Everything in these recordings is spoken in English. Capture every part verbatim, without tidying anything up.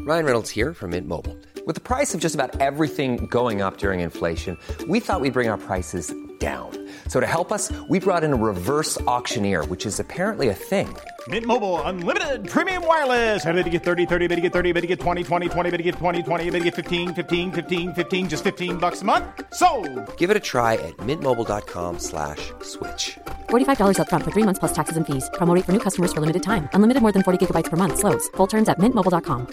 Ryan Reynolds here from Mint Mobile. With the price of just about everything going up during inflation, we thought we'd bring our prices down. So to help us, we brought in a reverse auctioneer, which is apparently a thing. Mint Mobile Unlimited Premium Wireless. How to get thirty, thirty, how to get thirty, how to get twenty, twenty, twenty, how to get twenty, twenty, how to get fifteen, fifteen, fifteen, fifteen, just fifteen bucks a month? Sold! Give it a try at mintmobile.com slash switch. forty-five dollars up front for three months plus taxes and fees. Promo rate for new customers for limited time. Unlimited more than forty gigabytes per month. Slows full terms at mint mobile dot com.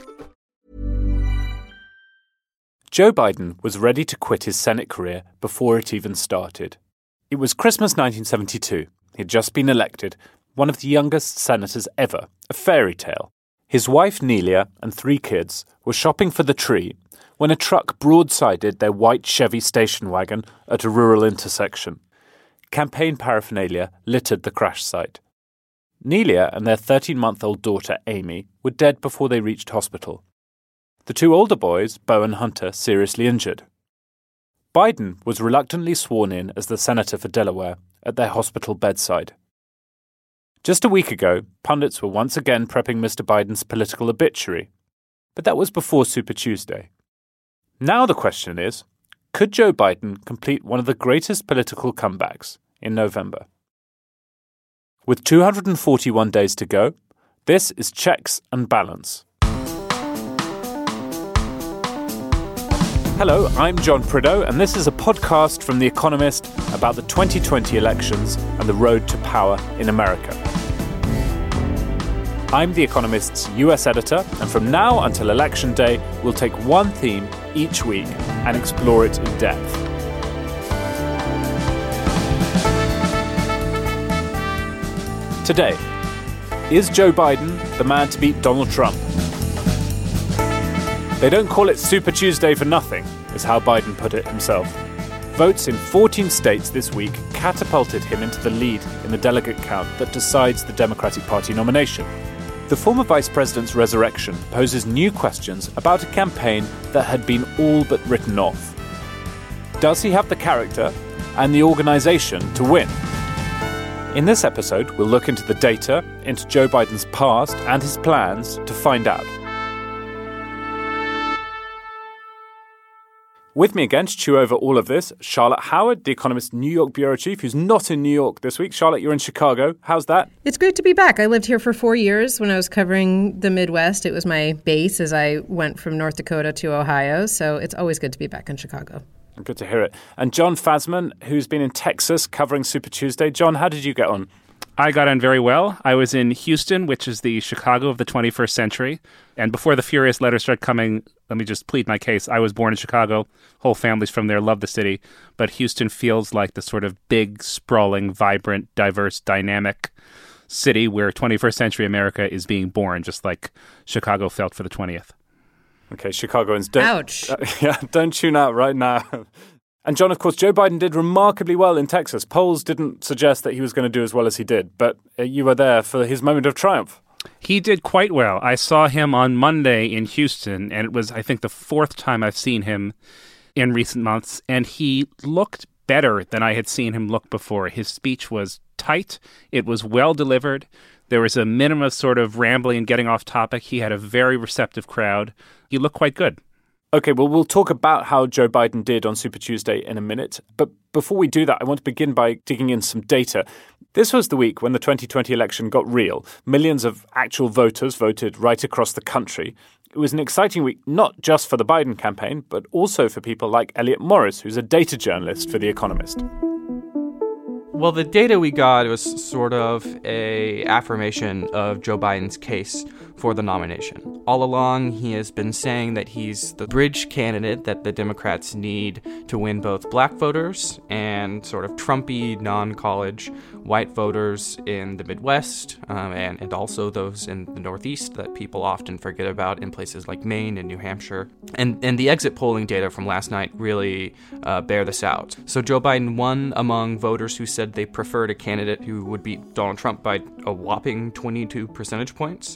Joe Biden was ready to quit his Senate career before it even started. It was Christmas nineteen seventy-two. He had just been elected, one of the youngest senators ever, a fairy tale. His wife Nelia and three kids were shopping for the tree when a truck broadsided their white Chevy station wagon at a rural intersection. Campaign paraphernalia littered the crash site. Nelia and their thirteen-month-old daughter Amy were dead before they reached hospital. The two older boys, Bo and Hunter, seriously injured. Biden was reluctantly sworn in as the senator for Delaware at their hospital bedside. Just a week ago, pundits were once again prepping Mister Biden's political obituary, but that was before Super Tuesday. Now the question is, could Joe Biden complete one of the greatest political comebacks in November? With two hundred forty-one days to go, this is Checks and Balance. Hello, I'm John Prideaux, and this is a podcast from The Economist about the twenty twenty elections and the road to power in America. I'm The Economist's U S editor, and from now until Election Day, we'll take one theme each week and explore it in depth. Today, is Joe Biden the man to beat Donald Trump? They don't call it Super Tuesday for nothing, is how Biden put it himself. Votes in fourteen states this week catapulted him into the lead in the delegate count that decides the Democratic Party nomination. The former vice president's resurrection poses new questions about a campaign that had been all but written off. Does he have the character and the organization to win? In this episode, we'll look into the data, into Joe Biden's past and his plans to find out. With me again to chew over all of this, Charlotte Howard, The Economist New York bureau chief, who's not in New York this week. Charlotte, you're in Chicago. How's that? It's great to be back. I lived here for four years when I was covering the Midwest. It was my base as I went from North Dakota to Ohio. So it's always good to be back in Chicago. Good to hear it. And John Fasman, who's been in Texas covering Super Tuesday. John, how did you get on? I got on very well. I was in Houston, which is the Chicago of the twenty-first century. And before the furious letters started coming, let me just plead my case. I was born in Chicago. Whole family's from there, love the city. But Houston feels like the sort of big, sprawling, vibrant, diverse, dynamic city where twenty-first century America is being born, just like Chicago felt for the twentieth. Okay, Chicagoans, don't, Ouch. Uh, yeah, don't tune out right now. And John, of course, Joe Biden did remarkably well in Texas. Polls didn't suggest that he was going to do as well as he did, but uh, you were there for his moment of triumph. He did quite well. I saw him on Monday in Houston, and it was, I think, the fourth time I've seen him in recent months, and he looked better than I had seen him look before. His speech was tight. It was well delivered. There was a minimum of sort of rambling and getting off topic. He had a very receptive crowd. He looked quite good. Okay, well, we'll talk about how Joe Biden did on Super Tuesday in a minute. But before we do that, I want to begin by digging in some data. This was the week when the twenty twenty election got real. Millions of actual voters voted right across the country. It was an exciting week, not just for the Biden campaign, but also for people like Elliot Morris, who's a data journalist for The Economist. Well, the data we got was sort of a affirmation of Joe Biden's case for the nomination. All along, he has been saying that he's the bridge candidate that the Democrats need to win both black voters and sort of Trumpy, non-college white voters in the Midwest, um, and, and also those in the Northeast that people often forget about in places like Maine and New Hampshire. And, and the exit polling data from last night really uh, bear this out. So Joe Biden won among voters who said they preferred a candidate who would beat Donald Trump by a whopping twenty-two percentage points.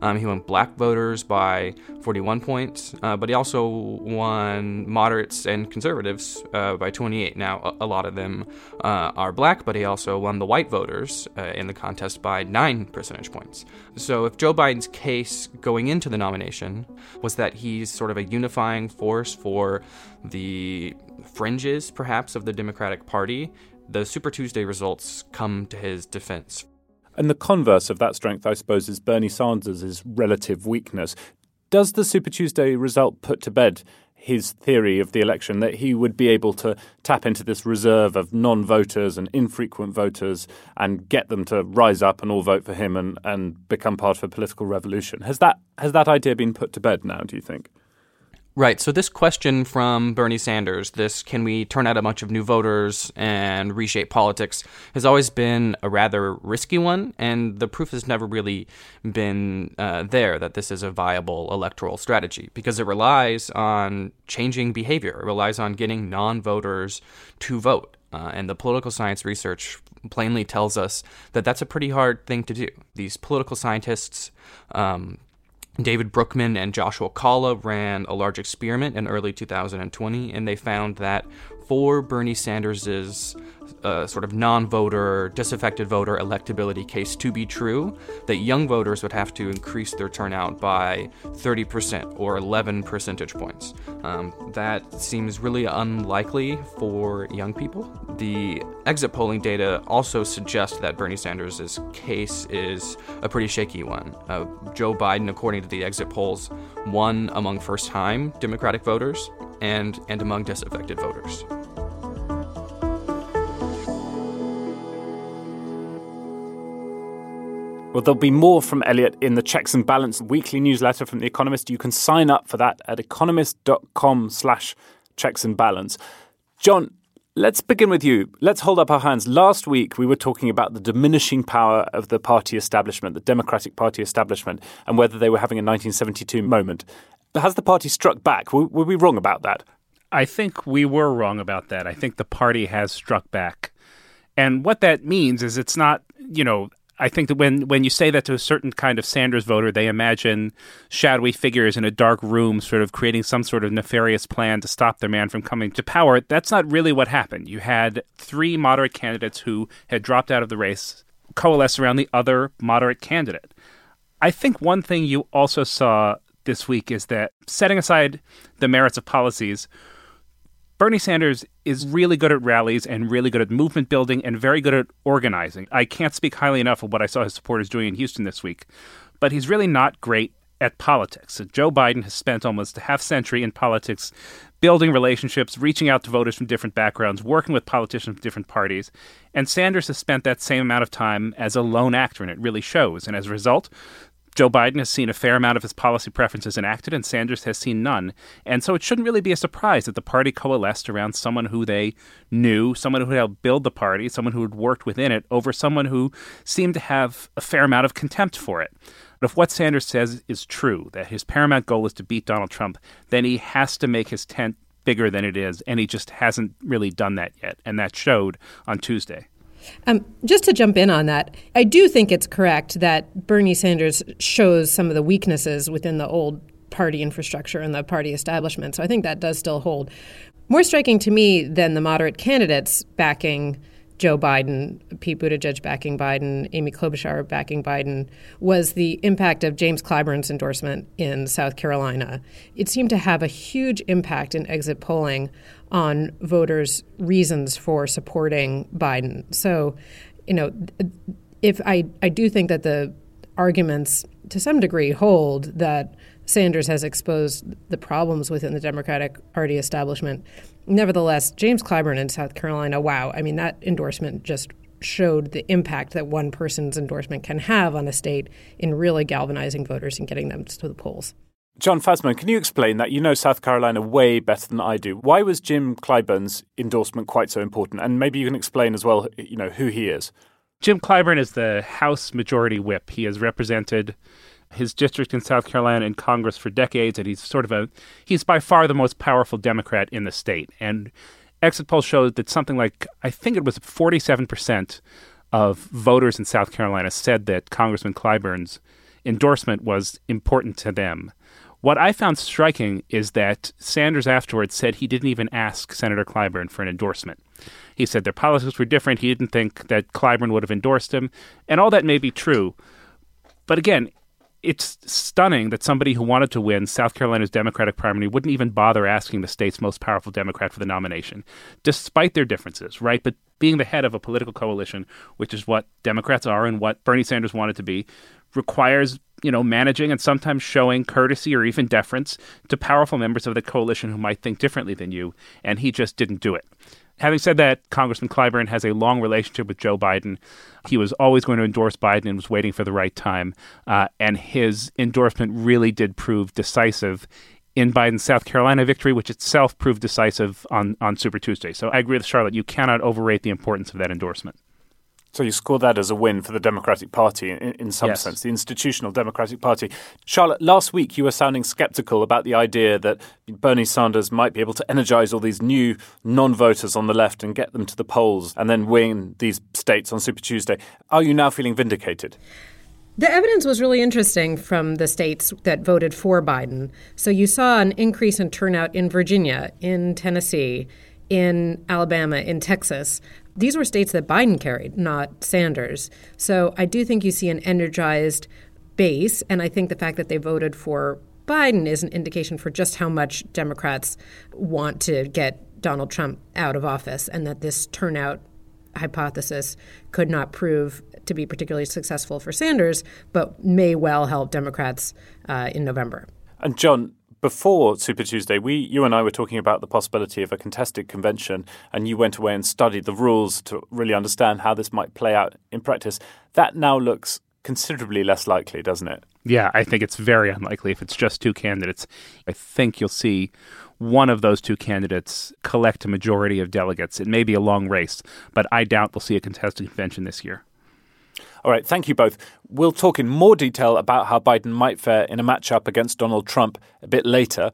Um, he won black voters by forty-one points, uh, but he also won moderates and conservatives uh, by twenty-eight. Now, a, a lot of them uh, are black, but he also won the white voters uh, in the contest by nine percentage points. So if Joe Biden's case going into the nomination was that he's sort of a unifying force for the fringes, perhaps, of the Democratic Party, the Super Tuesday results come to his defense. And the converse of that strength, I suppose, is Bernie Sanders' relative weakness. Does the Super Tuesday result put to bed his theory of the election, that he would be able to tap into this reserve of non-voters and infrequent voters and get them to rise up and all vote for him and, and become part of a political revolution? Has that has that idea been put to bed now, do you think? Right. So this question from Bernie Sanders, this can we turn out a bunch of new voters and reshape politics, has always been a rather risky one. And the proof has never really been uh, there that this is a viable electoral strategy, because it relies on changing behavior. It relies on getting non-voters to vote. Uh, and the political science research plainly tells us that that's a pretty hard thing to do. These political scientists, um, David Brookman and Joshua Kalla, ran a large experiment in early two thousand twenty, and they found that for Bernie Sanders' uh, sort of non-voter, disaffected voter electability case to be true, that young voters would have to increase their turnout by thirty percent or eleven percentage points. Um, that seems really unlikely for young people. The exit polling data also suggests that Bernie Sanders' case is a pretty shaky one. Uh, Joe Biden, according to the exit polls, won among first-time Democratic voters and, and among disaffected voters. Well, there'll be more from Elliot in the Checks and Balance weekly newsletter from The Economist. You can sign up for that at economist.com slash checks and balance. John, let's begin with you. Let's hold up our hands. Last week, we were talking about the diminishing power of the party establishment, the Democratic Party establishment, and whether they were having a nineteen seventy-two moment. Has the party struck back? Were, were we wrong about that? I think we were wrong about that. I think the party has struck back. And what that means is it's not, you know, I think that when, when you say that to a certain kind of Sanders voter, they imagine shadowy figures in a dark room sort of creating some sort of nefarious plan to stop their man from coming to power. That's not really what happened. You had three moderate candidates who had dropped out of the race coalesce around the other moderate candidate. I think one thing you also saw this week is that, setting aside the merits of policies, Bernie Sanders is really good at rallies and really good at movement building and very good at organizing. I can't speak highly enough of what I saw his supporters doing in Houston this week, but he's really not great at politics. So Joe Biden has spent almost a half century in politics building relationships, reaching out to voters from different backgrounds, working with politicians from different parties. And Sanders has spent that same amount of time as a lone actor, and it really shows. And as a result, Joe Biden has seen a fair amount of his policy preferences enacted, and Sanders has seen none. And so it shouldn't really be a surprise that the party coalesced around someone who they knew, someone who had helped build the party, someone who had worked within it, over someone who seemed to have a fair amount of contempt for it. But if what Sanders says is true, that his paramount goal is to beat Donald Trump, then he has to make his tent bigger than it is, and he just hasn't really done that yet. And that showed on Tuesday. Um, just to jump in on that, I do think it's correct that Bernie Sanders shows some of the weaknesses within the old party infrastructure and the party establishment. So I think that does still hold. More striking to me than the moderate candidates backing Joe Biden, Pete Buttigieg backing Biden, Amy Klobuchar backing Biden, was the impact of James Clyburn's endorsement in South Carolina. It seemed to have a huge impact in exit polling on voters' reasons for supporting Biden. So, you know, if I, I do think that the arguments to some degree hold that Sanders has exposed the problems within the Democratic Party establishment. Nevertheless, James Clyburn in South Carolina, wow, I mean, that endorsement just showed the impact that one person's endorsement can have on a state in really galvanizing voters and getting them to the polls. John Fasman, can you explain that? You know South Carolina way better than I do. Why was Jim Clyburn's endorsement quite so important? And maybe you can explain as well, you know, who he is. Jim Clyburn is the House Majority Whip. He has represented his district in South Carolina in Congress for decades, and he's sort of a, he's by far the most powerful Democrat in the state. And exit polls showed that something like, I think it was forty-seven percent of voters in South Carolina said that Congressman Clyburn's endorsement was important to them. What I found striking is that Sanders afterwards said he didn't even ask Senator Clyburn for an endorsement. He said their politics were different. He didn't think that Clyburn would have endorsed him. And all that may be true. But again, it's stunning that somebody who wanted to win South Carolina's Democratic primary wouldn't even bother asking the state's most powerful Democrat for the nomination, despite their differences, right? But being the head of a political coalition, which is what Democrats are and what Bernie Sanders wanted to be, requires, you know, managing and sometimes showing courtesy or even deference to powerful members of the coalition who might think differently than you, and he just didn't do it. Having said that, Congressman Clyburn has a long relationship with Joe Biden. He was always going to endorse Biden and was waiting for the right time. Uh, and his endorsement really did prove decisive in Biden's South Carolina victory, which itself proved decisive on, on Super Tuesday. So I agree with Charlotte. You cannot overrate the importance of that endorsement. So you score that as a win for the Democratic Party in, in some Yes. sense, the institutional Democratic Party. Charlotte, last week you were sounding skeptical about the idea that Bernie Sanders might be able to energize all these new non-voters on the left and get them to the polls and then win these states on Super Tuesday. Are you now feeling vindicated? The evidence was really interesting from the states that voted for Biden. So you saw an increase in turnout in Virginia, in Tennessee, in Alabama, in Texas. These were states that Biden carried, not Sanders. So I do think you see an energized base, and I think the fact that they voted for Biden is an indication for just how much Democrats want to get Donald Trump out of office, and that this turnout hypothesis could not prove to be particularly successful for Sanders, but may well help Democrats uh, in November. And John, before Super Tuesday, we, you and I were talking about the possibility of a contested convention, and you went away and studied the rules to really understand how this might play out in practice. That now looks considerably less likely, doesn't it? Yeah, I think it's very unlikely if it's just two candidates. I think you'll see one of those two candidates collect a majority of delegates. It may be a long race, but I doubt we'll see a contested convention this year. All right, thank you both. We'll talk in more detail about how Biden might fare in a matchup against Donald Trump a bit later.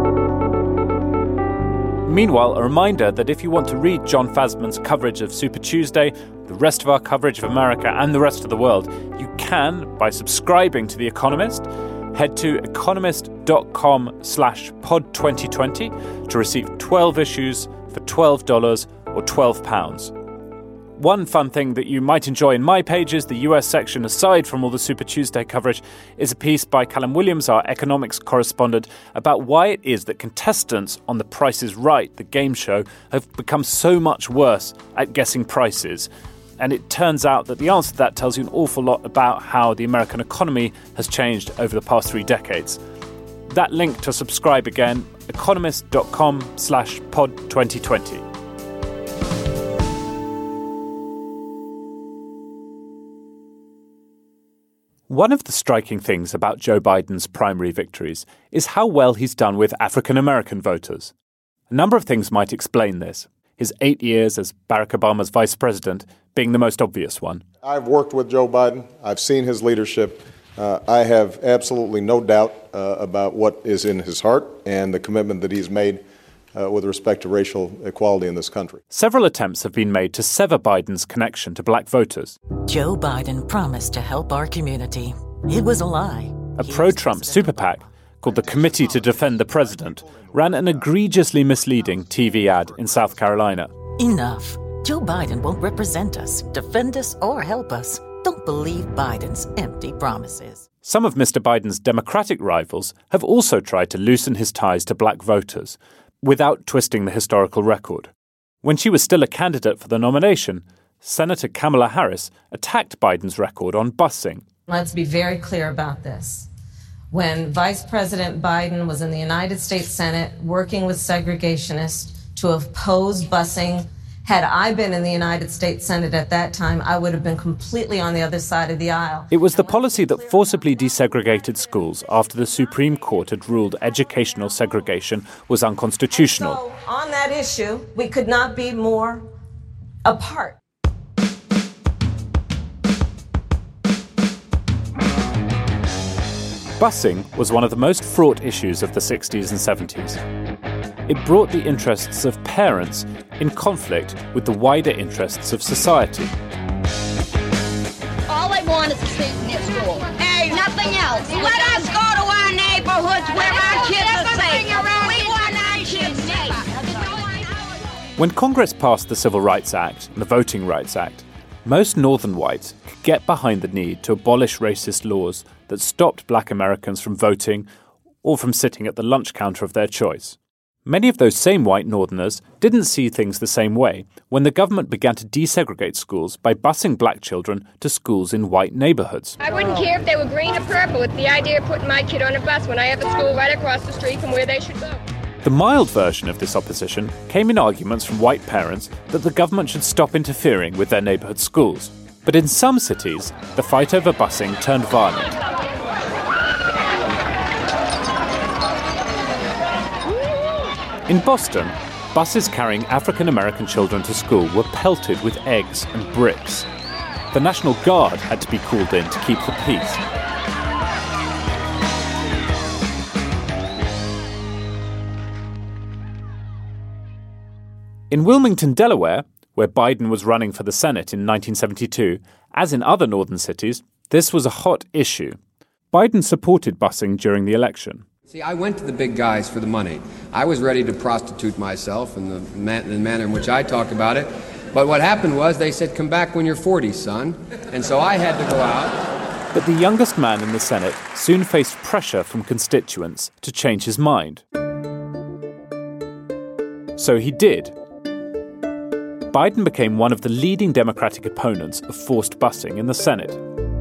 Meanwhile, a reminder that if you want to read John Fasman's coverage of Super Tuesday, the rest of our coverage of America and the rest of the world, you can by subscribing to The Economist. Head to economist.com slash pod 2020 to receive twelve issues for twelve dollars or twelve pounds. One fun thing that you might enjoy in my pages, the U S section, aside from all the Super Tuesday coverage, is a piece by Callum Williams, our economics correspondent, about why it is that contestants on The Price is Right, the game show, have become so much worse at guessing prices. And it turns out that the answer to that tells you an awful lot about how the American economy has changed over the past three decades. That link to subscribe again, economist.com slash pod 2020. One of the striking things about Joe Biden's primary victories is how well he's done with African-American voters. A number of things might explain this. His eight years as Barack Obama's vice president being the most obvious one. I've worked with Joe Biden. I've seen his leadership. Uh, I have absolutely no doubt uh, about what is in his heart and the commitment that he's made uh, with respect to racial equality in this country. Several attempts have been made to sever Biden's connection to black voters. Joe Biden promised to help our community. It was a lie. A pro-Trump super PAC called the Committee to Defend the President ran an egregiously misleading T V ad in South Carolina. Enough. Joe Biden won't represent us, defend us, or help us. Don't believe Biden's empty promises. Some of Mister Biden's Democratic rivals have also tried to loosen his ties to black voters without twisting the historical record. When she was still a candidate for the nomination, Senator Kamala Harris attacked Biden's record on busing. Let's be very clear about this. When Vice President Biden was in the United States Senate working with segregationists to oppose busing, had I been in the United States Senate at that time, I would have been completely on the other side of the aisle. It was the policy that forcibly desegregated schools after the Supreme Court had ruled educational segregation was unconstitutional. So, on that issue, we could not be more apart. Busing was one of the most fraught issues of the sixties and seventies. It brought the interests of parents in conflict with the wider interests of society. All I want is a safe knit school. Hey, nothing something else. Let us go to our neighborhoods where our kids are safe. We want our kids safe. When Congress passed the Civil Rights Act and the Voting Rights Act, most Northern whites could get behind the need to abolish racist laws that stopped black Americans from voting or from sitting at the lunch counter of their choice. Many of those same white Northerners didn't see things the same way when the government began to desegregate schools by busing black children to schools in white neighborhoods. I wouldn't care if they were green or purple. It's the idea of putting my kid on a bus when I have a school right across the street from where they should go. The mild version of this opposition came in arguments from white parents that the government should stop interfering with their neighborhood schools. But in some cities, the fight over busing turned violent. In Boston, buses carrying African-American children to school were pelted with eggs and bricks. The National Guard had to be called in to keep the peace. In Wilmington, Delaware, where Biden was running for the Senate in nineteen seventy-two, as in other northern cities, this was a hot issue. Biden supported busing during the election. See, I went to the big guys for the money. I was ready to prostitute myself in the, man- in the manner in which I talked about it. But what happened was they said, come back when you're forty, son. And so I had to go out. But the youngest man in the Senate soon faced pressure from constituents to change his mind. So he did. Biden became one of the leading Democratic opponents of forced busing in the Senate.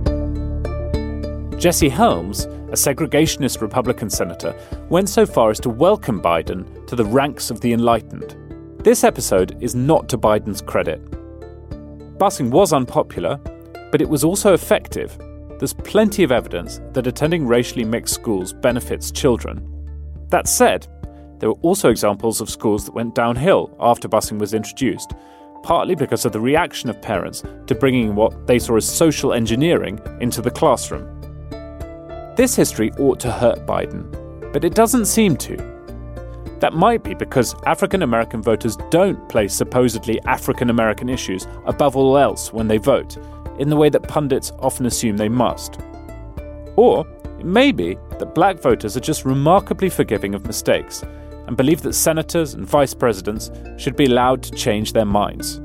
Jesse Helms, a segregationist Republican senator, went so far as to welcome Biden to the ranks of the enlightened. This episode is not to Biden's credit. Busing was unpopular, but it was also effective. There's plenty of evidence that attending racially mixed schools benefits children. That said, there were also examples of schools that went downhill after busing was introduced, partly because of the reaction of parents to bringing what they saw as social engineering into the classroom. This history ought to hurt Biden, but it doesn't seem to. That might be because African American voters don't place supposedly African American issues above all else when they vote, in the way that pundits often assume they must. Or it may be that black voters are just remarkably forgiving of mistakes and believe that senators and vice presidents should be allowed to change their minds.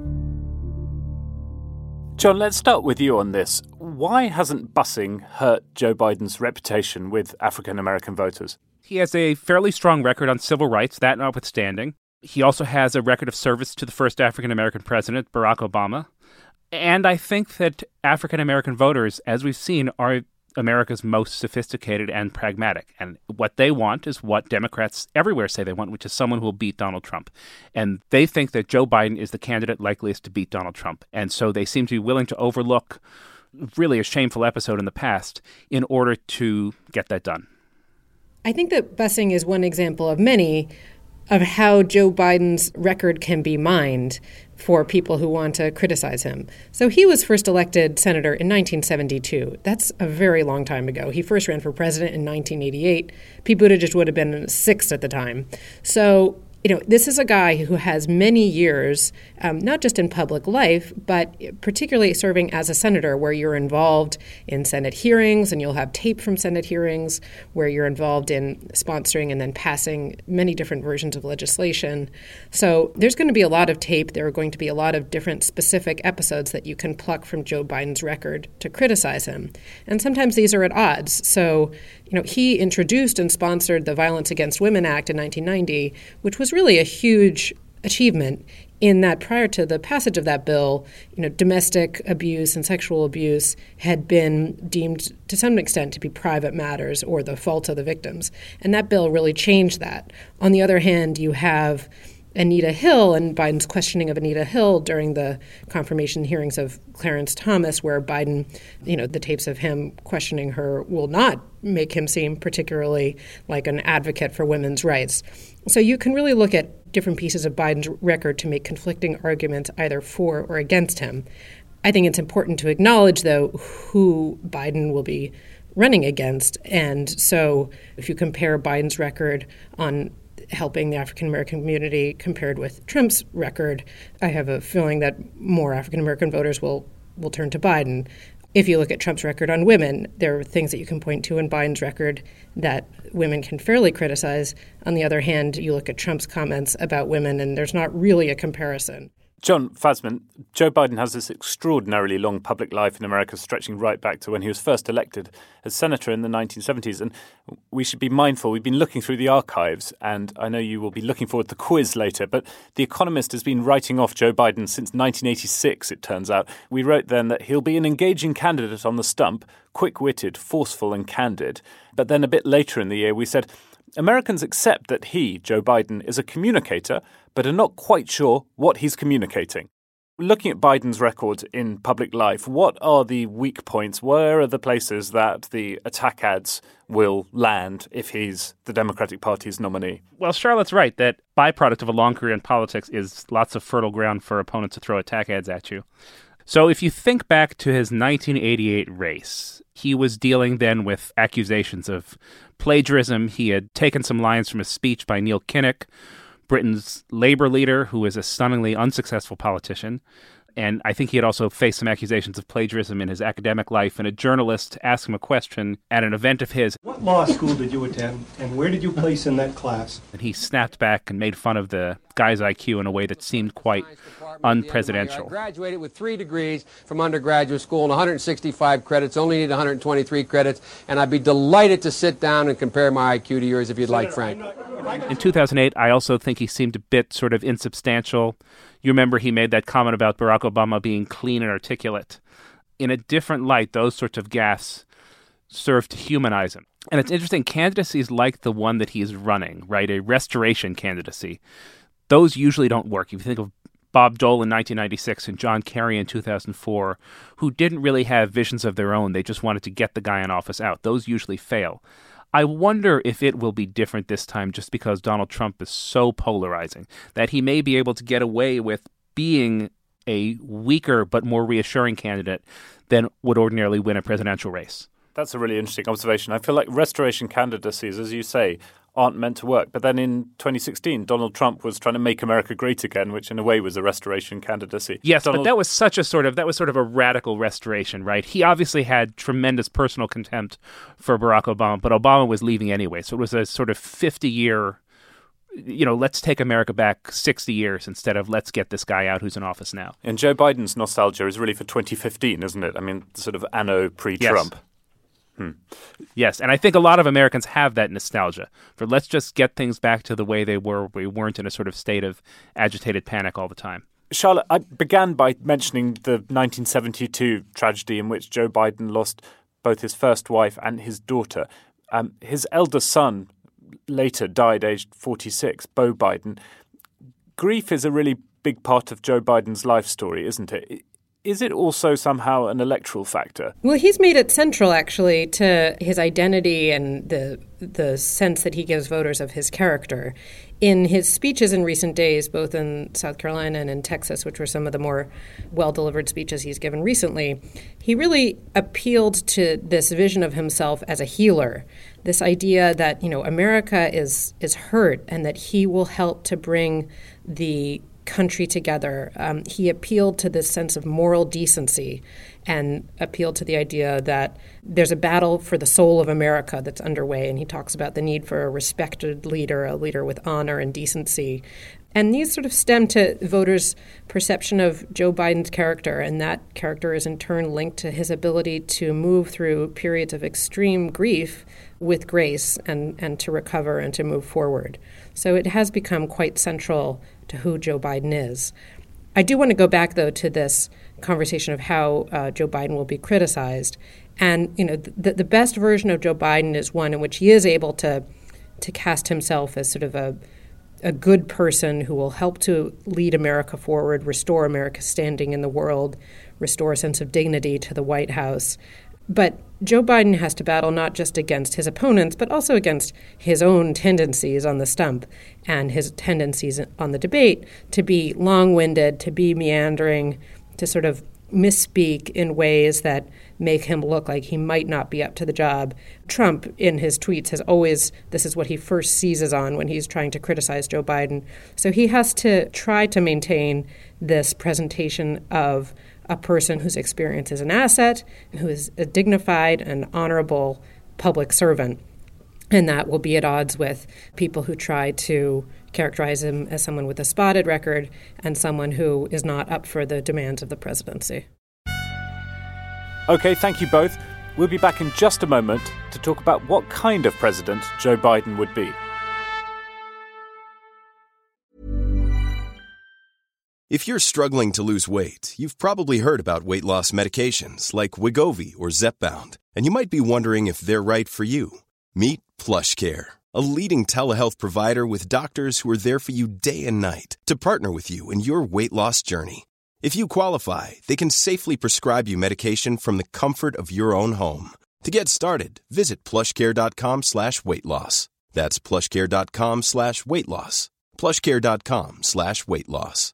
John, let's start with you on this. Why hasn't busing hurt Joe Biden's reputation with African American voters? He has a fairly strong record on civil rights, that notwithstanding. He also has a record of service to the first African American president, Barack Obama. And I think that African American voters, as we've seen, are America's most sophisticated and pragmatic. And what they want is what Democrats everywhere say they want, which is someone who will beat Donald Trump. And they think that Joe Biden is the candidate likeliest to beat Donald Trump. And so they seem to be willing to overlook really a shameful episode in the past in order to get that done. I think that busing is one example of many of how Joe Biden's record can be mined for people who want to criticize him. So he was first elected senator in nineteen seventy-two. That's a very long time ago. He first ran for president in nineteen eighty-eight. Pete Buttigieg would have been sixth at the time. So, you know, this is a guy who has many years, um, not just in public life, but particularly serving as a senator, where you're involved in Senate hearings, and you'll have tape from Senate hearings, where you're involved in sponsoring and then passing many different versions of legislation. So there's going to be a lot of tape. There are going to be a lot of different specific episodes that you can pluck from Joe Biden's record to criticize him. And sometimes these are at odds. So, you know, he introduced and sponsored the Violence Against Women Act in nineteen ninety, which was really a huge achievement in that prior to the passage of that bill, you know, domestic abuse and sexual abuse had been deemed to some extent to be private matters or the fault of the victims. And that bill really changed that. On the other hand, you have Anita Hill and Biden's questioning of Anita Hill during the confirmation hearings of Clarence Thomas, where Biden, you know, the tapes of him questioning her will not make him seem particularly like an advocate for women's rights. So you can really look at different pieces of Biden's record to make conflicting arguments either for or against him. I think it's important to acknowledge, though, who Biden will be running against. And so if you compare Biden's record on helping the African-American community compared with Trump's record, I have a feeling that more African-American voters will, will turn to Biden. If you look at Trump's record on women, there are things that you can point to in Biden's record that women can fairly criticize. On the other hand, you look at Trump's comments about women, and there's not really a comparison. John Fasman, Joe Biden has this extraordinarily long public life in America stretching right back to when he was first elected as senator in the nineteen seventies. And we should be mindful. We've been looking through the archives, and I know you will be looking forward to the quiz later, but The Economist has been writing off Joe Biden since nineteen eighty-six, it turns out. We wrote then that he'll be an engaging candidate on the stump, quick-witted, forceful and candid. But then a bit later in the year, we said, Americans accept that he, Joe Biden, is a communicator, but are not quite sure what he's communicating. Looking at Biden's record in public life, what are the weak points? Where are the places that the attack ads will land if he's the Democratic Party's nominee? Well, Charlotte's right that byproduct of a long career in politics is lots of fertile ground for opponents to throw attack ads at you. So if you think back to his nineteen eighty-eight race, he was dealing then with accusations of plagiarism. He had taken some lines from a speech by Neil Kinnock, Britain's Labour leader, who is a stunningly unsuccessful politician. And I think he had also faced some accusations of plagiarism in his academic life. And a journalist asked him a question at an event of his. What law school did you attend, and where did you place in that class? And he snapped back and made fun of the guy's I Q in a way that seemed quite unpresidential. I graduated with three degrees from undergraduate school and one hundred sixty-five credits, only need one hundred twenty-three credits, and I'd be delighted to sit down and compare my I Q to yours if you'd like, Frank. In two thousand eight, I also think he seemed a bit sort of insubstantial. You remember he made that comment about Barack Obama being clean and articulate. In a different light, those sorts of gaffes serve to humanize him. And it's interesting, candidacies like the one that he's running, right, a restoration candidacy, those usually don't work. If you think of Bob Dole in nineteen ninety-six and John Kerry in two thousand four, who didn't really have visions of their own, they just wanted to get the guy in office out. Those usually fail. I wonder if it will be different this time just because Donald Trump is so polarizing that he may be able to get away with being a weaker but more reassuring candidate than would ordinarily win a presidential race. That's a really interesting observation. I feel like restoration candidacies, as you say, aren't meant to work. But then in twenty sixteen, Donald Trump was trying to make America great again, which in a way was a restoration candidacy. Yes, Donald... but that was such a sort of, that was sort of a radical restoration, right? He obviously had tremendous personal contempt for Barack Obama, but Obama was leaving anyway. So it was a sort of fifty-year, you know, let's take America back sixty years instead of let's get this guy out who's in office now. And Joe Biden's nostalgia is really for twenty fifteen, isn't it? I mean, sort of anno pre-Trump. Yes. Hmm. Yes, and I think a lot of Americans have that nostalgia for let's just get things back to the way they were. We weren't in a sort of state of agitated panic all the time. Charlotte, I began by mentioning the nineteen seventy-two tragedy in which Joe Biden lost both his first wife and his daughter. Um, his eldest son later died aged forty-six, Beau Biden. Grief is a really big part of Joe Biden's life story, isn't it? Is it also somehow an electoral factor? Well, he's made it central, actually, to his identity and the the sense that he gives voters of his character. In his speeches in recent days, both in South Carolina and in Texas, which were some of the more well-delivered speeches he's given recently, he really appealed to this vision of himself as a healer, this idea that, you know, America is is hurt and that he will help to bring the country together. Um, he appealed to this sense of moral decency and appealed to the idea that there's a battle for the soul of America that's underway. And he talks about the need for a respected leader, a leader with honor and decency. And these sort of stem to voters' perception of Joe Biden's character. And that character is in turn linked to his ability to move through periods of extreme grief with grace and, and to recover and to move forward. So it has become quite central to who Joe Biden is. I do want to go back, though, to this conversation of how uh, Joe Biden will be criticized. And, you know, the, the best version of Joe Biden is one in which he is able to to cast himself as sort of a a good person who will help to lead America forward, restore America's standing in the world, restore a sense of dignity to the White House. But Joe Biden has to battle not just against his opponents, but also against his own tendencies on the stump and his tendencies on the debate to be long-winded, to be meandering, to sort of misspeak in ways that make him look like he might not be up to the job. Trump, in his tweets, has always, this is what he first seizes on when he's trying to criticize Joe Biden. So he has to try to maintain this presentation of a person whose experience is an asset, who is a dignified and honorable public servant. And that will be at odds with people who try to characterize him as someone with a spotted record and someone who is not up for the demands of the presidency. Okay, thank you both. We'll be back in just a moment to talk about what kind of president Joe Biden would be. If you're struggling to lose weight, you've probably heard about weight loss medications like Wegovy or Zepbound, and you might be wondering if they're right for you. Meet PlushCare, a leading telehealth provider with doctors who are there for you day and night to partner with you in your weight loss journey. If you qualify, they can safely prescribe you medication from the comfort of your own home. To get started, visit plushcare.com slash weight loss. That's plushcare.com slash weight loss. plushcare.com slash weight loss.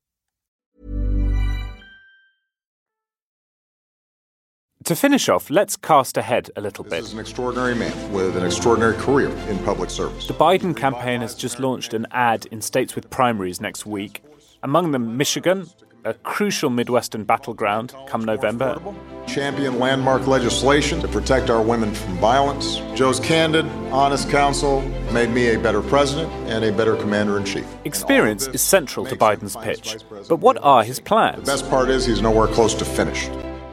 To finish off, let's cast ahead a little bit. This is an extraordinary man with an extraordinary career in public service. The Biden campaign has just launched an ad in states with primaries next week. Among them, Michigan, a crucial Midwestern battleground come November. Champion landmark legislation to protect our women from violence. Joe's candid, honest counsel made me a better president and a better commander-in-chief. Experience is central to Biden's pitch. But what are his plans? The best part is he's nowhere close to finished.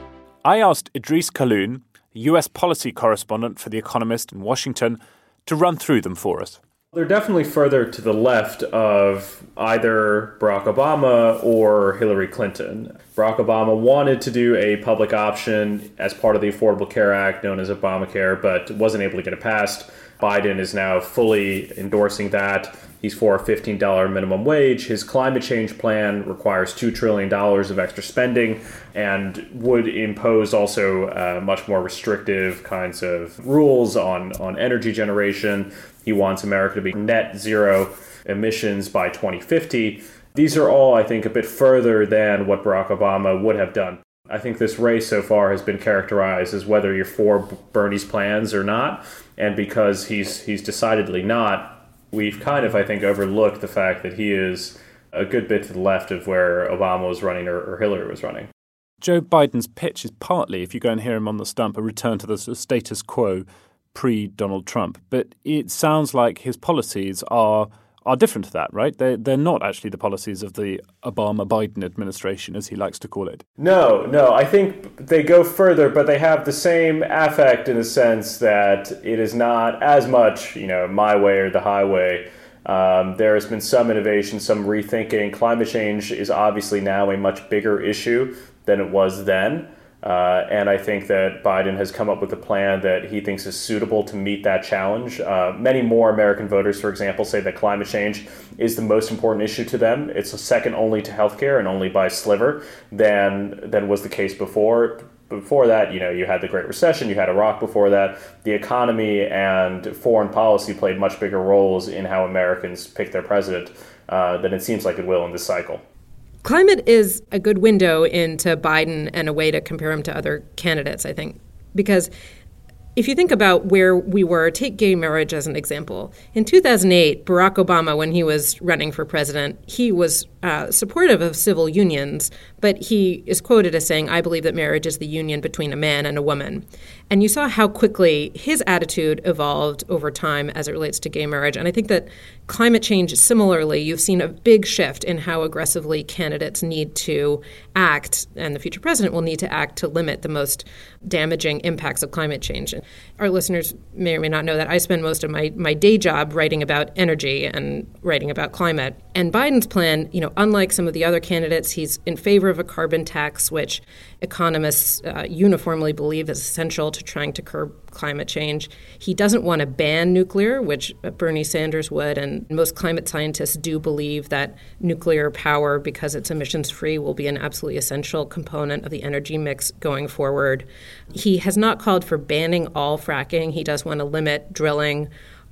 I asked Idris Kaloun, U S policy correspondent for The Economist in Washington, to run through them for us. They're definitely further to the left of either Barack Obama or Hillary Clinton. Barack Obama wanted to do a public option as part of the Affordable Care Act known as Obamacare, but wasn't able to get it passed. Biden is now fully endorsing that. He's for a fifteen dollars minimum wage. His climate change plan requires two trillion dollars of extra spending and would impose also uh, much more restrictive kinds of rules on, on energy generation. He wants America to be net zero emissions by twenty fifty. These are all, I think, a bit further than what Barack Obama would have done. I think this race so far has been characterized as whether you're for Bernie's plans or not. And because he's he's decidedly not, we've kind of, I think, overlooked the fact that he is a good bit to the left of where Obama was running or, or Hillary was running. Joe Biden's pitch is partly, if you go and hear him on the stump, a return to the sort of status quo pre-Donald Trump. But it sounds like his policies are are different to that, right? They're, they're not actually the policies of the Obama-Biden administration, as he likes to call it. No, no. I think they go further, but they have the same affect in the sense that it is not as much, you know, my way or the highway. Um, there has been some innovation, some rethinking. Climate change is obviously now a much bigger issue than it was then. Uh, and I think that Biden has come up with a plan that he thinks is suitable to meet that challenge. Uh, many more American voters, for example, say that climate change is the most important issue to them. It's a second only to healthcare and only by a sliver than than was the case before. Before that, you know, you had the Great Recession, you had Iraq before that. The economy and foreign policy played much bigger roles in how Americans pick their president uh, than it seems like it will in this cycle. Climate is a good window into Biden and a way to compare him to other candidates, I think, because if you think about where we were, take gay marriage as an example. In two thousand eight, Barack Obama, when he was running for president, he was uh, supportive of civil unions, but he is quoted as saying, "I believe that marriage is the union between a man and a woman." And you saw how quickly his attitude evolved over time as it relates to gay marriage. And I think that climate change, similarly, you've seen a big shift in how aggressively candidates need to act, and the future president will need to act to limit the most damaging impacts of climate change. Our listeners may or may not know that I spend most of my, my day job writing about energy and writing about climate. And Biden's plan, you know, unlike some of the other candidates, he's in favor of a carbon tax, which economists uh, uniformly believe is essential to trying to curb climate change. He doesn't want to ban nuclear, which Bernie Sanders would, and most climate scientists do believe that nuclear power, because it's emissions-free, will be an absolutely essential component of the energy mix going forward. He has not called for banning all fracking. He does want to limit drilling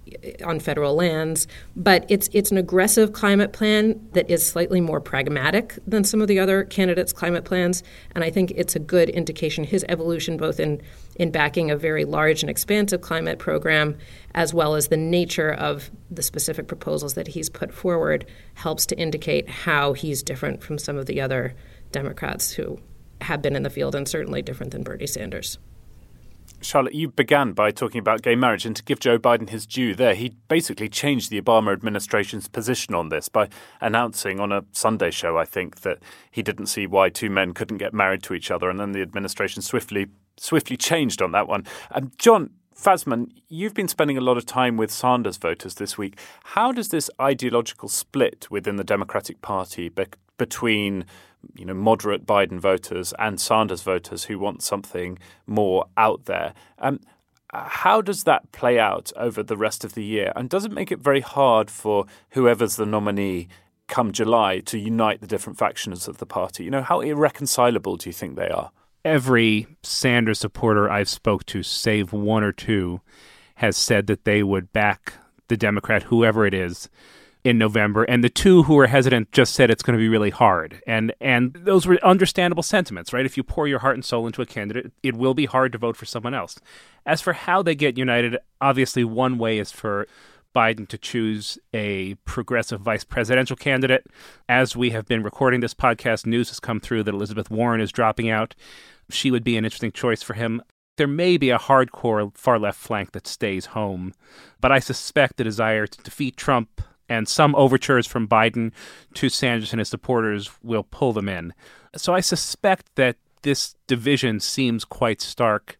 on federal lands, but it's it's an aggressive climate plan that is slightly more pragmatic than some of the other candidates' climate plans, and I think it's a good indication. His evolution, both in, in backing a very large and expansive climate program, as well as the nature of the specific proposals that he's put forward, helps to indicate how he's different from some of the other Democrats who have been in the field and certainly different than Bernie Sanders. Charlotte, you began by talking about gay marriage, and to give Joe Biden his due there, he basically changed the Obama administration's position on this by announcing on a Sunday show, I think, that he didn't see why two men couldn't get married to each other, and then the administration swiftly swiftly changed on that one. Um, John Fasman, you've been spending a lot of time with Sanders voters this week. How does this ideological split within the Democratic Party be- between you know, moderate Biden voters and Sanders voters who want something more out there. Um, how does that play out over the rest of the year? And does it make it very hard for whoever's the nominee come July to unite the different factions of the party? You know, how irreconcilable do you think they are? Every Sanders supporter I've spoke to, save one or two, has said that they would back the Democrat, whoever it is, in November, and the two who were hesitant just said it's going to be really hard. And and those were understandable sentiments, right? If you pour your heart and soul into a candidate, it will be hard to vote for someone else. As for how they get united, obviously one way is for Biden to choose a progressive vice presidential candidate. As we have been recording this podcast, news has come through that Elizabeth Warren is dropping out. She would be an interesting choice for him. There may be a hardcore far-left flank that stays home, but I suspect the desire to defeat Trump and some overtures from Biden to Sanders and his supporters will pull them in. So I suspect that this division seems quite stark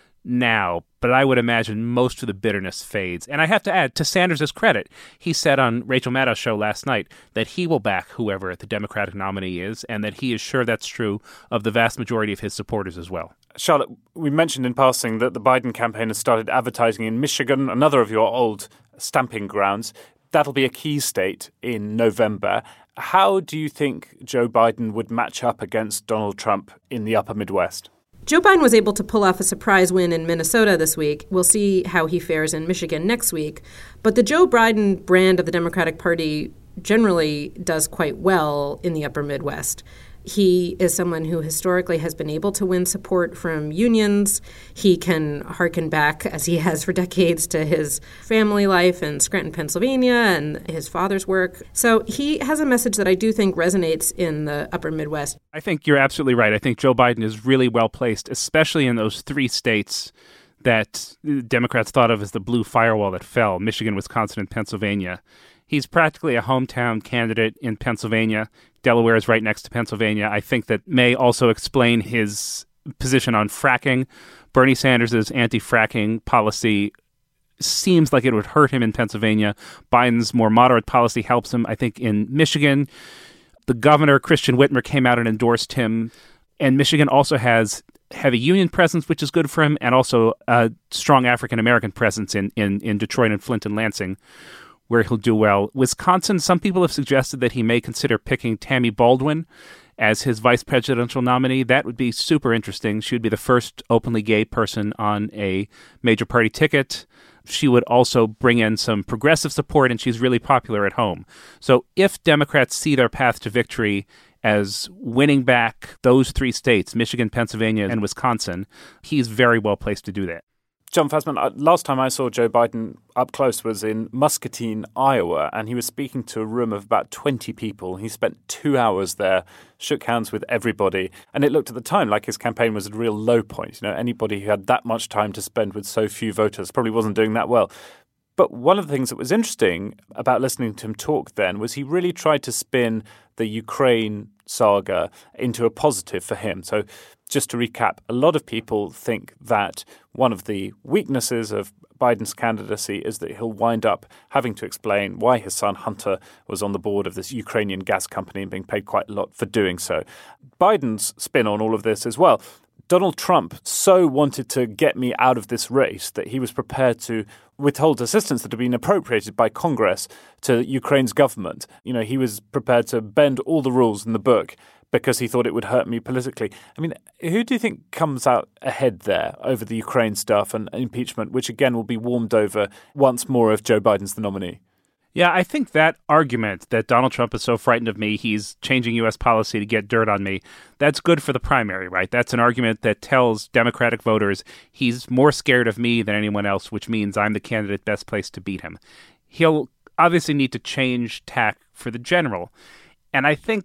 now, but I would imagine most of the bitterness fades. And I have to add, to Sanders' credit, he said on Rachel Maddow's show last night that he will back whoever the Democratic nominee is, and that he is sure that's true of the vast majority of his supporters as well. Charlotte, we mentioned in passing that the Biden campaign has started advertising in Michigan, another of your old stamping grounds. That'll be a key state in November. How do you think Joe Biden would match up against Donald Trump in the upper Midwest? Joe Biden was able to pull off a surprise win in Minnesota this week. We'll see how he fares in Michigan next week. But the Joe Biden brand of the Democratic Party generally does quite well in the upper Midwest. He is someone who historically has been able to win support from unions. He can hearken back, as he has for decades, to his family life in Scranton, Pennsylvania, and his father's work. So he has a message that I do think resonates in the upper Midwest. I think you're absolutely right. I think Joe Biden is really well placed, especially in those three states that Democrats thought of as the blue firewall that fell, Michigan, Wisconsin, and Pennsylvania. He's practically a hometown candidate in Pennsylvania. Delaware is right next to Pennsylvania. I think that may also explain his position on fracking. Bernie Sanders' anti-fracking policy seems like it would hurt him in Pennsylvania. Biden's more moderate policy helps him, I think, in Michigan. The governor, Christian Whitmer, came out and endorsed him. And Michigan also has heavy union presence, which is good for him, and also a strong African-American presence in, in, in Detroit and Flint and Lansing, where he'll do well. Wisconsin, some people have suggested that he may consider picking Tammy Baldwin as his vice presidential nominee. That would be super interesting. She would be the first openly gay person on a major party ticket. She would also bring in some progressive support, and she's really popular at home. So if Democrats see their path to victory as winning back those three states, Michigan, Pennsylvania, and Wisconsin, he's very well placed to do that. John Fasman, last time I saw Joe Biden up close was in Muscatine, Iowa, and he was speaking to a room of about twenty people. He spent two hours there, shook hands with everybody, and it looked at the time like his campaign was at a real low point. You know, anybody who had that much time to spend with so few voters probably wasn't doing that well. But one of the things that was interesting about listening to him talk then was he really tried to spin the Ukraine saga into a positive for him. So just to recap, a lot of people think that one of the weaknesses of Biden's candidacy is that he'll wind up having to explain why his son Hunter was on the board of this Ukrainian gas company and being paid quite a lot for doing so. Biden's spin on all of this as well. Donald Trump so wanted to get me out of this race that he was prepared to withhold assistance that had been appropriated by Congress to Ukraine's government. You know, he was prepared to bend all the rules in the book because he thought it would hurt me politically. I mean, who do you think comes out ahead there over the Ukraine stuff and impeachment, which again will be warmed over once more if Joe Biden's the nominee? Yeah, I think that argument that Donald Trump is so frightened of me, he's changing U S policy to get dirt on me, that's good for the primary, right? That's an argument that tells Democratic voters he's more scared of me than anyone else, which means I'm the candidate best placed to beat him. He'll obviously need to change tack for the general. And I think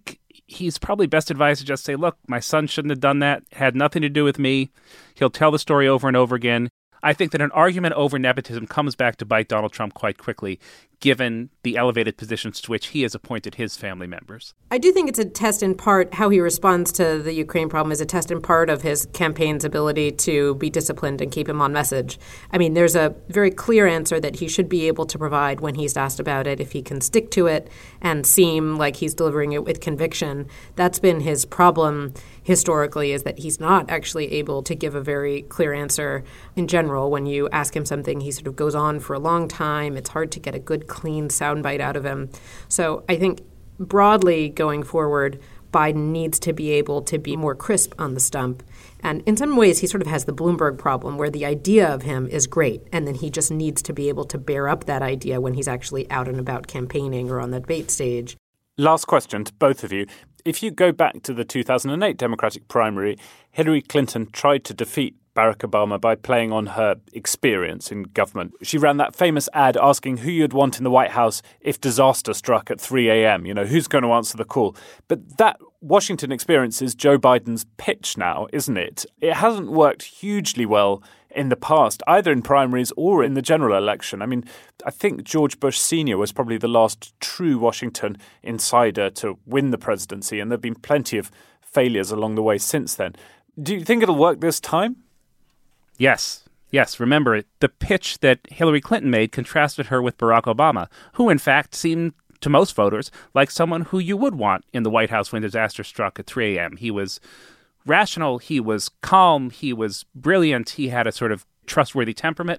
he's probably best advised to just say, look, my son shouldn't have done that. It had nothing to do with me. He'll tell the story over and over again. I think that an argument over nepotism comes back to bite Donald Trump quite quickly, given the elevated positions to which he has appointed his family members. I do think it's a test in part, how he responds to the Ukraine problem is a test in part of his campaign's ability to be disciplined and keep him on message. I mean, there's a very clear answer that he should be able to provide when he's asked about it. If he can stick to it and seem like he's delivering it with conviction, that's been his problem historically, is that he's not actually able to give a very clear answer in general. When you ask him something, he sort of goes on for a long time. It's hard to get a good, clean soundbite out of him. So I think broadly going forward, Biden needs to be able to be more crisp on the stump. And in some ways, he sort of has the Bloomberg problem where the idea of him is great, and then he just needs to be able to bear up that idea when he's actually out and about campaigning or on the debate stage. Last question to both of you. If you go back to the two thousand eight Democratic primary, Hillary Clinton tried to defeat Barack Obama by playing on her experience in government. She ran that famous ad asking who you'd want in the White House if disaster struck at three a.m. You know, who's going to answer the call? But that Washington experience is Joe Biden's pitch now, isn't it? It hasn't worked hugely well in the past, either in primaries or in the general election. I mean, I think George Bush Senior was probably the last true Washington insider to win the presidency, and there have been plenty of failures along the way since then. Do you think it'll work this time? Yes. Yes. Remember, the pitch that Hillary Clinton made contrasted her with Barack Obama, who, in fact, seemed to most voters like someone who you would want in the White House when disaster struck at three a.m. He was rational. He was calm. He was brilliant. He had a sort of trustworthy temperament.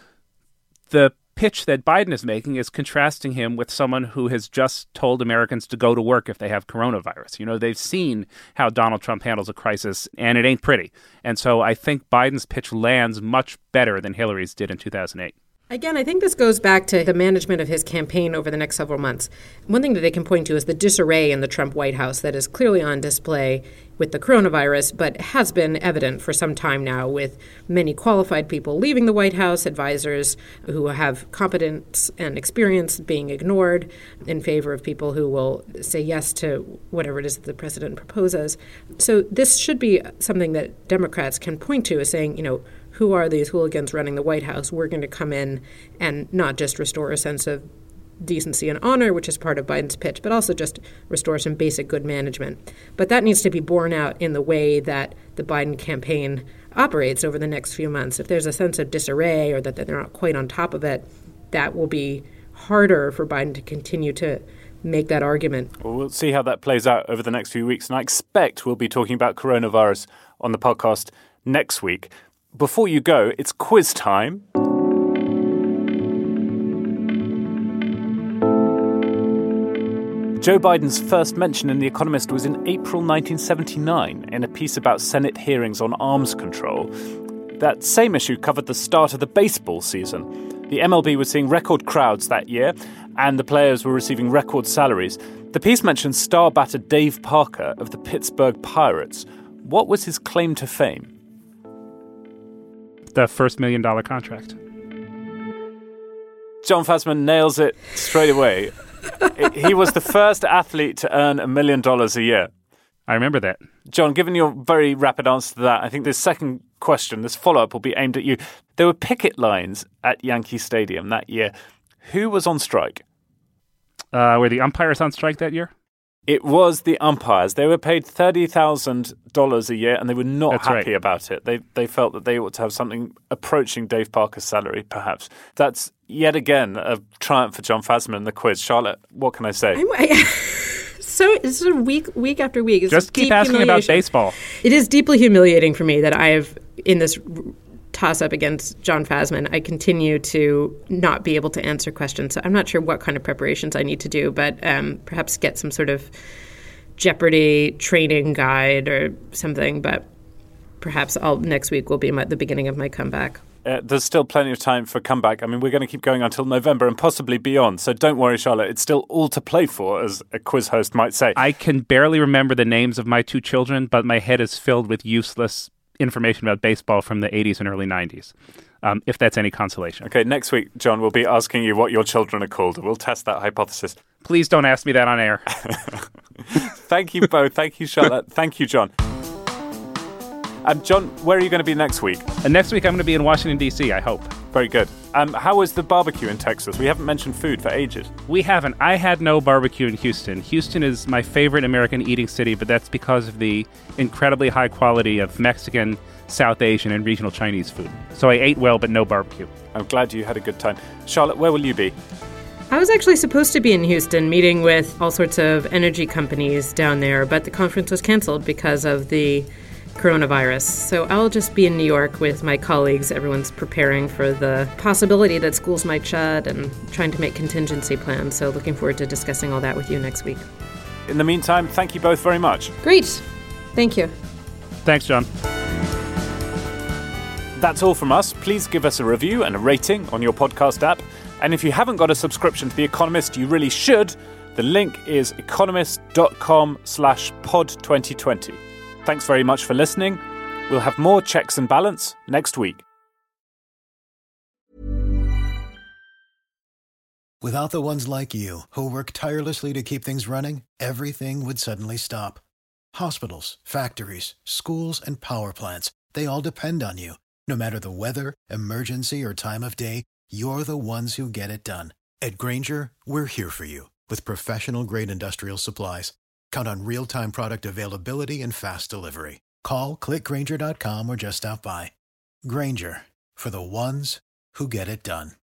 The pitch that Biden is making is contrasting him with someone who has just told Americans to go to work if they have coronavirus. You know, they've seen how Donald Trump handles a crisis, and it ain't pretty. And so I think Biden's pitch lands much better than Hillary's did in two thousand eight. Again, I think this goes back to the management of his campaign over the next several months. One thing that they can point to is the disarray in the Trump White House that is clearly on display with the coronavirus, but has been evident for some time now, with many qualified people leaving the White House, advisors who have competence and experience being ignored in favor of people who will say yes to whatever it is that the president proposes. So this should be something that Democrats can point to as saying, you know, who are these hooligans running the White House? We're going to come in and not just restore a sense of decency and honor, which is part of Biden's pitch, but also just restore some basic good management. But that needs to be borne out in the way that the Biden campaign operates over the next few months. If there's a sense of disarray or that they're not quite on top of it, that will be harder for Biden to continue to make that argument. Well, we'll see how that plays out over the next few weeks. And I expect we'll be talking about coronavirus on the podcast next week. Before you go, it's quiz time. Joe Biden's first mention in The Economist was in April nineteen seventy-nine in a piece about Senate hearings on arms control. That same issue covered the start of the baseball season. The M L B was seeing record crowds that year, and the players were receiving record salaries. The piece mentioned star batter Dave Parker of the Pittsburgh Pirates. What was his claim to fame? The first million dollar contract. Jon Fasman nails it straight away. He was the first athlete to earn a million dollars a year. I remember that. John, given your very rapid answer to that, I think this second question, this follow-up, will be aimed at you. There were picket lines at Yankee Stadium that year. Who was on strike? Uh, were the umpires on strike that year? It was the umpires. They were paid thirty thousand dollars a year, and they were not That's happy right. about it. They they felt that they ought to have something approaching Dave Parker's salary, perhaps. That's yet again a triumph for Jon Fasman in the quiz. Charlotte, what can I say? I'm, I, so it's sort of week week after week. It's Just keep asking about baseball. It is deeply humiliating for me that I have, in this toss-up against Jon Fasman, I continue to not be able to answer questions. So I'm not sure what kind of preparations I need to do, but um, perhaps get some sort of Jeopardy training guide or something. But perhaps I'll, next week will be my, the beginning of my comeback. Uh, there's still plenty of time for a comeback. I mean, we're going to keep going until November and possibly beyond. So don't worry, Charlotte. It's still all to play for, as a quiz host might say. I can barely remember the names of my two children, but my head is filled with useless information about baseball from the eighties and early nineties, um, if that's any consolation. Okay, next week, John, we'll be asking you what your children are called. We'll test that hypothesis. Please don't ask me that on air. Thank you both. Thank you, Charlotte. Thank you, John. Um, John, where are you going to be next week? Uh, next week I'm going to be in Washington, D C, I hope. Very good. Um, how was the barbecue in Texas? We haven't mentioned food for ages. We haven't. I had no barbecue in Houston. Houston is my favorite American eating city, but that's because of the incredibly high quality of Mexican, South Asian, and regional Chinese food. So I ate well, but no barbecue. I'm glad you had a good time. Charlotte, where will you be? I was actually supposed to be in Houston meeting with all sorts of energy companies down there, but the conference was canceled because of the coronavirus. So I'll just be in New York with my colleagues. Everyone's preparing for the possibility that schools might shut and trying to make contingency plans. So looking forward to discussing all that with you next week. In the meantime, thank you both very much. Great. Thank you. Thanks, John. That's all from us. Please give us a review and a rating on your podcast app. And if you haven't got a subscription to The Economist, you really should. The link is economist.com slash pod 2020. Thanks very much for listening. We'll have more Checks and Balance next week. Without the ones like you, who work tirelessly to keep things running, everything would suddenly stop. Hospitals, factories, schools, and power plants, they all depend on you. No matter the weather, emergency, or time of day, you're the ones who get it done. At Grainger, we're here for you with professional-grade industrial supplies. Count on real-time product availability and fast delivery. Call, click Grainger dot com, or just stop by. Grainger, for the ones who get it done.